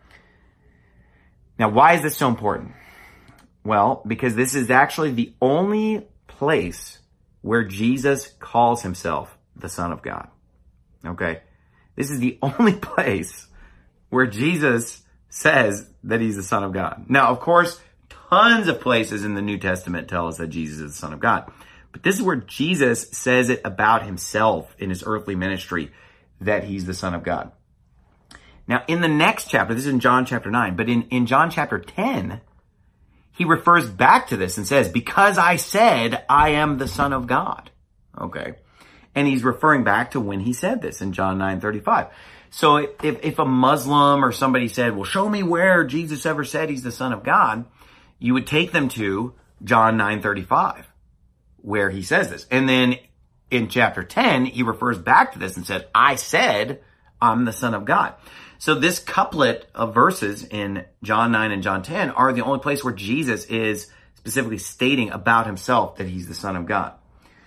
Now, why is this so important? Well, because this is actually the only place where Jesus calls himself the Son of God. Okay? This is the only place where Jesus says that he's the Son of God. Now, of course, tons of places in the New Testament tell us that Jesus is the Son of God. But this is where Jesus says it about himself in his earthly ministry, that he's the Son of God. Now, in the next chapter, this is in John chapter 9, but in John chapter 10, he refers back to this and says, because I said I am the Son of God. Okay. And he's referring back to when he said this in John 9:35. So if a Muslim or somebody said, well, show me where Jesus ever said he's the Son of God, you would take them to John 9:35, where he says this. And then in chapter 10, he refers back to this and said, I said I'm the Son of God. So this couplet of verses in John 9 and John 10 are the only place where Jesus is specifically stating about himself that he's the Son of God.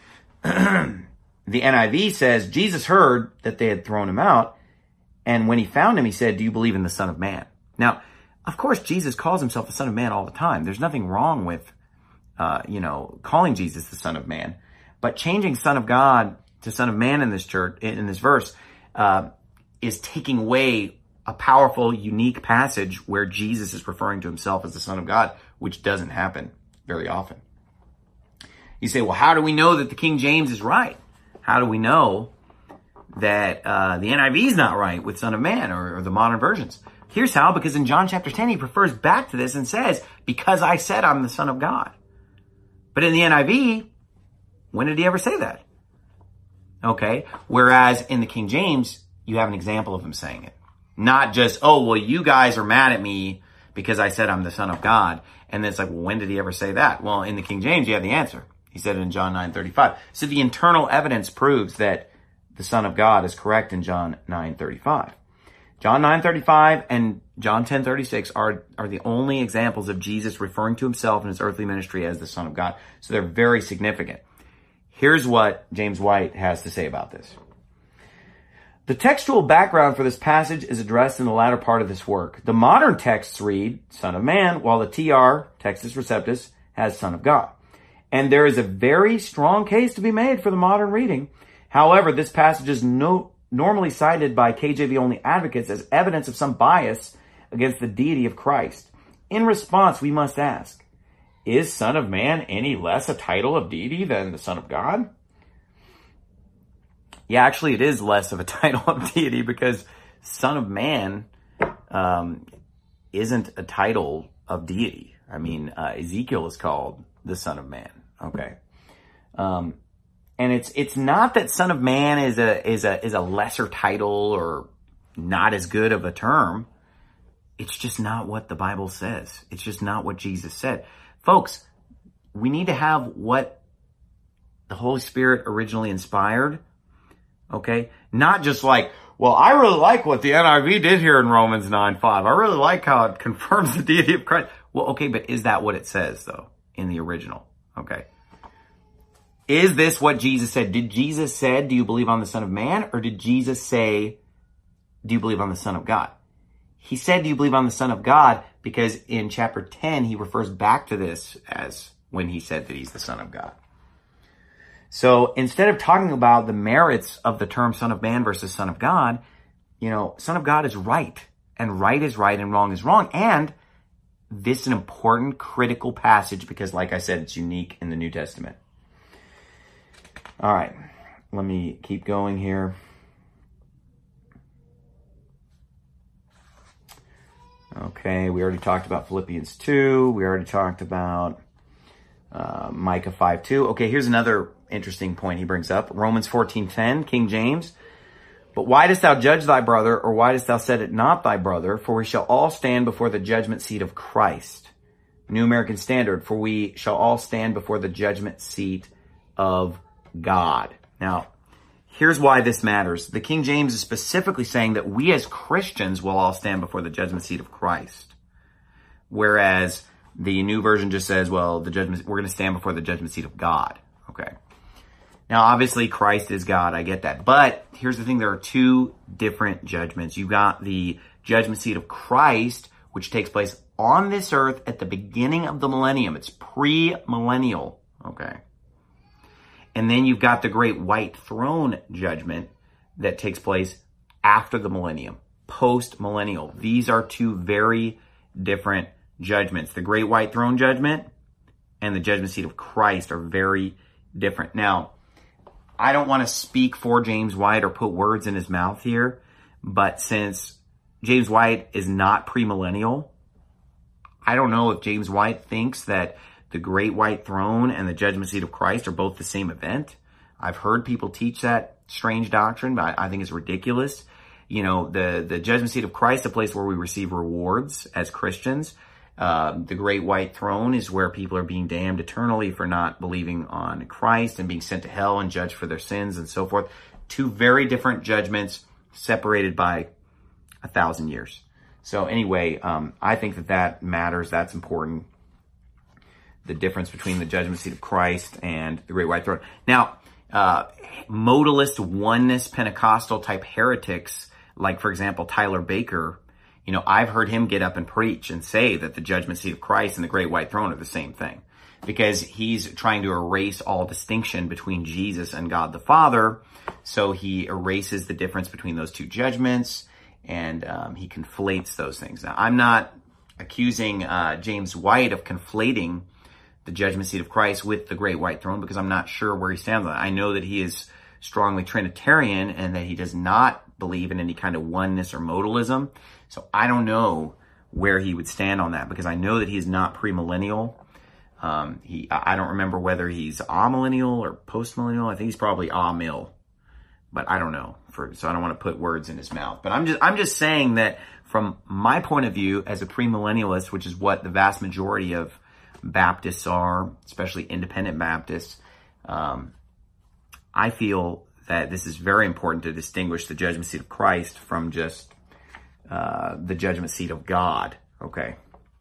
The NIV says, Jesus heard that they had thrown him out, and when he found him, he said, do you believe in the Son of Man? Now, of course, Jesus calls himself the Son of Man all the time. There's nothing wrong with, calling Jesus the Son of Man. But changing Son of God to Son of Man in this verse, is taking away a powerful, unique passage where Jesus is referring to himself as the Son of God, which doesn't happen very often. You say, well, how do we know that the King James is right? How do we know that the NIV is not right with Son of Man or the modern versions? Here's how, because in John chapter 10, he refers back to this and says, because I said I'm the Son of God. But in the NIV, when did he ever say that? Okay. Whereas in the King James, you have an example of him saying it. Not just, oh, well, you guys are mad at me because I said I'm the Son of God. And then it's like, well, when did he ever say that? Well, in the King James, you have the answer. He He said it in John 9:35. So the internal evidence proves that the Son of God is correct in John 9:35. John 9:35 and John 10:36 are the only examples of Jesus referring to himself in his earthly ministry as the Son of God. So they're very significant. Here's what James White has to say about this. The textual background for this passage is addressed in the latter part of this work. The modern texts read Son of Man, while the TR, Textus Receptus, has Son of God. And there is a very strong case to be made for the modern reading. However, this passage is normally cited by KJV-only advocates as evidence of some bias against the deity of Christ. In response, we must ask, is Son of Man any less a title of deity than the Son of God? Yeah, actually it is less of a title of deity because Son of Man isn't a title of deity. I mean, Ezekiel is called the Son of Man. Okay. And it's not that Son of Man is a lesser title or not as good of a term. It's just not what the Bible says. It's just not what Jesus said. Folks, we need to have what the Holy Spirit originally inspired. Okay? Not just like, well, I really like what the NIV did here in Romans 9:5. I really like how it confirms the deity of Christ. Well, okay, but is that what it says though in the original? Okay. Is this what Jesus said? Did Jesus say, do you believe on the Son of Man? Or did Jesus say, do you believe on the Son of God? He said, do you believe on the Son of God? Because in chapter 10, he refers back to this as when he said that he's the Son of God. So instead of talking about the merits of the term Son of Man versus Son of God, Son of God is right. And right is right and wrong is wrong. And this is an important, critical passage because, like I said, it's unique in the New Testament. All right, let me keep going here. Okay, we already talked about Philippians 2. We already talked about Micah 5:2. Okay, here's another interesting point he brings up. Romans 14:10, King James. But why dost thou judge thy brother, or why dost thou set it not thy brother? For we shall all stand before the judgment seat of Christ. New American Standard, for we shall all stand before the judgment seat of God. Now, here's why this matters. The King James is specifically saying that we as Christians will all stand before the judgment seat of Christ. Whereas the New Version just says, well, we're going to stand before the judgment seat of God. Okay. Now, obviously, Christ is God. I get that. But here's the thing. There are two different judgments. You got the judgment seat of Christ, which takes place on this earth at the beginning of the millennium. It's pre-millennial. Okay. And then you've got the great white throne judgment that takes place after the millennium, post-millennial. These are two very different judgments. The great white throne judgment and the judgment seat of Christ are very different. Now, I don't want to speak for James White or put words in his mouth here, but since James White is not premillennial, I don't know if James White thinks that the great white throne and the judgment seat of Christ are both the same event. I've heard people teach that strange doctrine, but I think it's ridiculous. The judgment seat of Christ, a place where we receive rewards as Christians. The great white throne is where people are being damned eternally for not believing on Christ and being sent to hell and judged for their sins and so forth. Two very different judgments separated by 1,000 years. So anyway, I think that matters. That's important. The difference between the judgment seat of Christ and the great white throne. Now, modalist, oneness, Pentecostal type heretics, like for example, Tyler Baker, I've heard him get up and preach and say that the judgment seat of Christ and the great white throne are the same thing because he's trying to erase all distinction between Jesus and God the Father. So he erases the difference between those two judgments and he conflates those things. Now, I'm not accusing James White of conflating the judgment seat of Christ with the great white throne because I'm not sure where he stands on it. I know that he is strongly Trinitarian and that he does not believe in any kind of oneness or modalism. So I don't know where he would stand on that because I know that he is not premillennial. I don't remember whether he's amillennial or postmillennial. I think he's probably amil, but I don't know. So I don't want to put words in his mouth. But I'm just saying that from my point of view as a premillennialist, which is what the vast majority of Baptists are, especially independent Baptists, I feel that this is very important to distinguish the judgment seat of Christ from just the judgment seat of God, okay?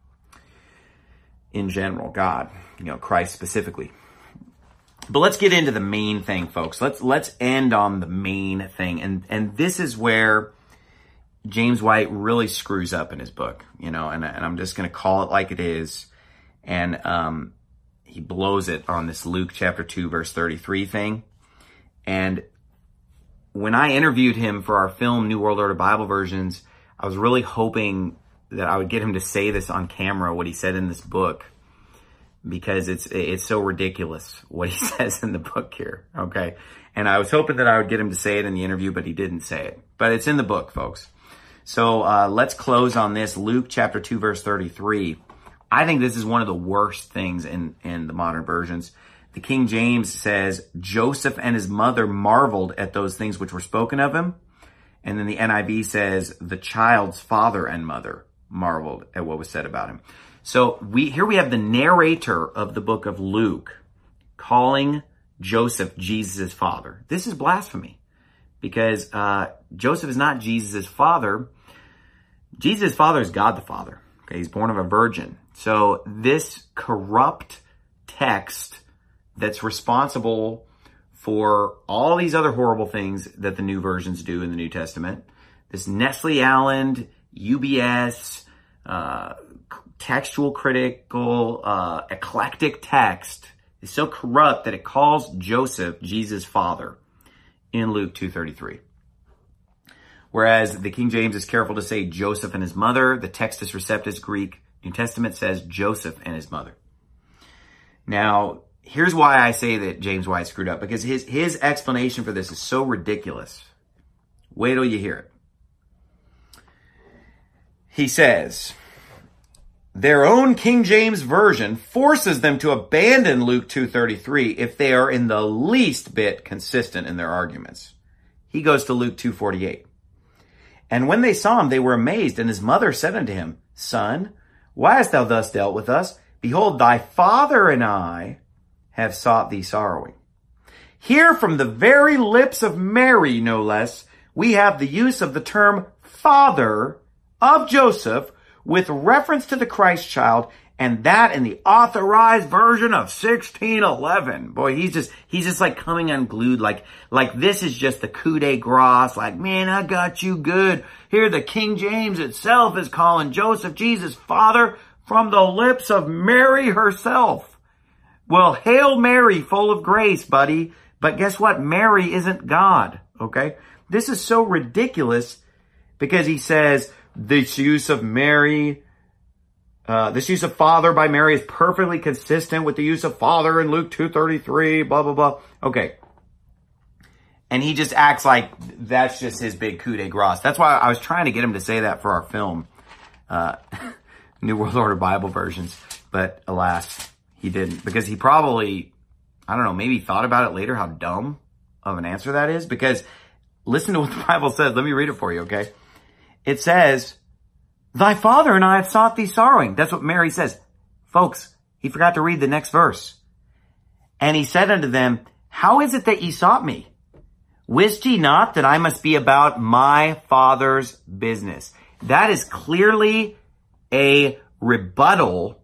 In general, God, Christ specifically. But let's get into the main thing, folks. Let's end on the main thing. And this is where James White really screws up in his book, and I'm just going to call it like it is. And he blows it on this Luke chapter 2, verse 33 thing. And when I interviewed him for our film, New World Order Bible Versions, I was really hoping that I would get him to say this on camera, what he said in this book, because it's so ridiculous what he says in the book here, okay? And I was hoping that I would get him to say it in the interview, but he didn't say it. But it's in the book, folks. So let's close on this. Luke chapter 2, verse 33. I think this is one of the worst things in the modern versions. The King James says, Joseph and his mother marveled at those things which were spoken of him. And then the NIV says, the child's father and mother marveled at what was said about him. So here we have the narrator of the book of Luke calling Joseph Jesus' father. This is blasphemy because Joseph is not Jesus' father. Jesus' father is God the Father. Okay, he's born of a virgin. So this corrupt text that's responsible for all these other horrible things that the new versions do in the New Testament, this Nestle Aland, UBS, textual critical, eclectic text is so corrupt that it calls Joseph Jesus' father in Luke 2:33. Whereas the King James is careful to say Joseph and his mother. The Textus Receptus Greek New Testament says Joseph and his mother. Now, here's why I say that James White screwed up, because his explanation for this is so ridiculous. Wait till you hear it. He says, their own King James Version forces them to abandon Luke 2:33 if they are in the least bit consistent in their arguments. He goes to Luke 2:48. And when they saw him, they were amazed, and his mother said unto him, Son, why hast thou thus dealt with us? Behold, thy father and I have sought thee sorrowing. Here from the very lips of Mary, no less, we have the use of the term father of Joseph with reference to the Christ child, and that in the authorized version of 1611. Boy, he's just like coming unglued, like this is just the coup de grace, like, man, I got you good. Here the King James itself is calling Joseph Jesus' father from the lips of Mary herself. Well, Hail Mary, full of grace, buddy. But guess what? Mary isn't God, okay? This is so ridiculous because he says this use of Mary, this use of father by Mary is perfectly consistent with the use of father in Luke 2:33, blah, blah, blah. Okay. And he just acts like that's just his big coup de grace. That's why I was trying to get him to say that for our film, New World Order Bible Versions. But alas, he didn't. Because he probably, I don't know, maybe thought about it later how dumb of an answer that is. Because listen to what the Bible says. Let me read it for you, okay? It says, thy father and I have sought thee sorrowing. That's what Mary says. Folks, he forgot to read the next verse. And he said unto them, how is it that ye sought me? Wist ye not that I must be about my Father's business? That is clearly a rebuttal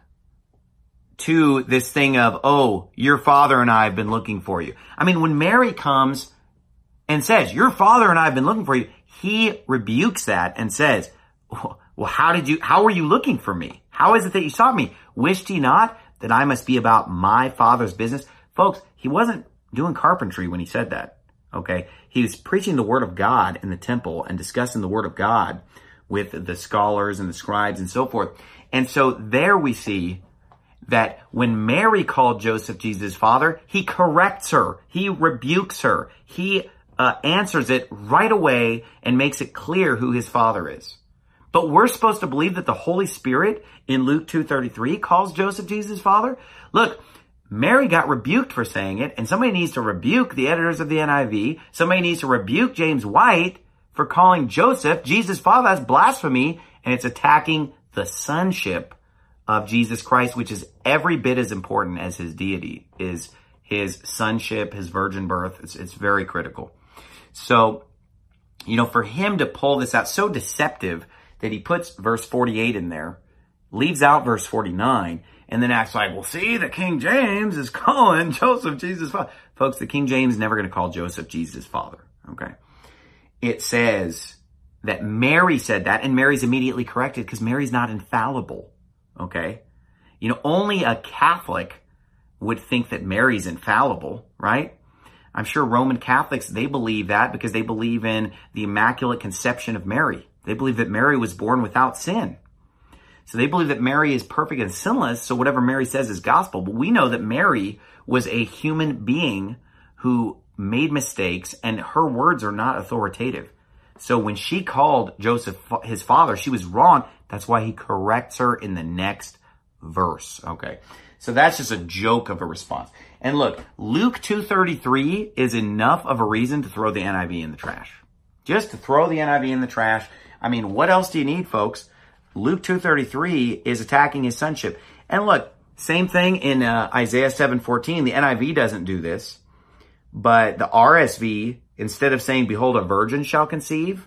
to this thing of, oh, your father and I have been looking for you. I mean, when Mary comes and says, your father and I have been looking for you, he rebukes that and says, well, how were you looking for me? How is it that you sought me? Wished ye not that I must be about my Father's business? Folks, he wasn't doing carpentry when he said that. Okay. He was preaching the word of God in the temple and discussing the word of God with the scholars and the scribes and so forth. And so there we see that when Mary called Joseph Jesus' father, he corrects her. He rebukes her. He answers it right away and makes it clear who his father is. But we're supposed to believe that the Holy Spirit in Luke 2:33 calls Joseph Jesus' father? Look, Mary got rebuked for saying it, and somebody needs to rebuke the editors of the NIV. Somebody needs to rebuke James White for calling Joseph Jesus' father. That's blasphemy, and it's attacking the sonship of Jesus Christ, which is every bit as important as his deity is his sonship, his virgin birth. It's very critical. So, you know, for him to pull this out, so deceptive that he puts verse 48 in there, leaves out verse 49, and then acts like, well, see, the King James is calling Joseph Jesus' father. Folks, the King James is never going to call Joseph Jesus' father, okay? It says that Mary said that, and Mary's immediately corrected because Mary's not infallible, okay? You know, only a Catholic would think that Mary's infallible, right? I'm sure Roman Catholics, they believe that because they believe in the Immaculate Conception of Mary. They believe that Mary was born without sin. So they believe that Mary is perfect and sinless, so whatever Mary says is gospel. But we know that Mary was a human being who made mistakes, and her words are not authoritative. So when she called Joseph his father, she was wrong. That's why he corrects her in the next verse, okay? So that's just a joke of a response. And look, Luke 2:33 is enough of a reason to throw the NIV in the trash. Just to throw the NIV in the trash. I mean, what else do you need, folks? Luke 2:33 is attacking his sonship. And look, same thing in Isaiah 7:14. The NIV doesn't do this. But the RSV, instead of saying, behold, a virgin shall conceive,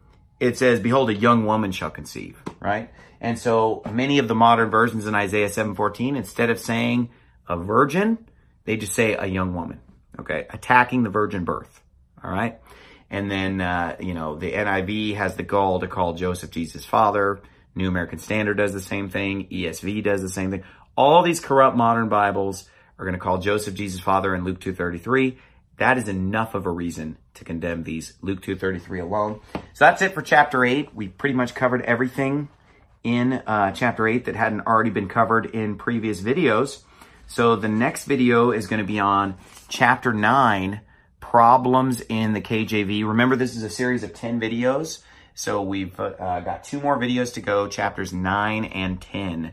it says, behold, a young woman shall conceive, right? And so many of the modern versions in Isaiah 7:14, instead of saying a virgin, they just say a young woman, okay? Attacking the virgin birth, all right? And then, you know, the NIV has the gall to call Joseph Jesus' father. New American Standard does the same thing. ESV does the same thing. All these corrupt modern Bibles are going to call Joseph Jesus' father in Luke 2:33. That is enough of a reason to condemn these, Luke 2:33 alone. So that's it for chapter 8. We pretty much covered everything in chapter 8 that hadn't already been covered in previous videos. So the next video is going to be on chapter 9, Problems in the KJV. Remember, this is a series of 10 videos. So we've got 2 more videos to go, chapters 9 and 10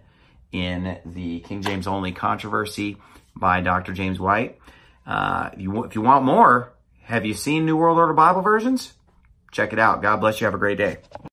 in the King James Only Controversy by Dr. James White. If you want more, have you seen New World Order Bible versions? Check it out. God bless you. Have a great day.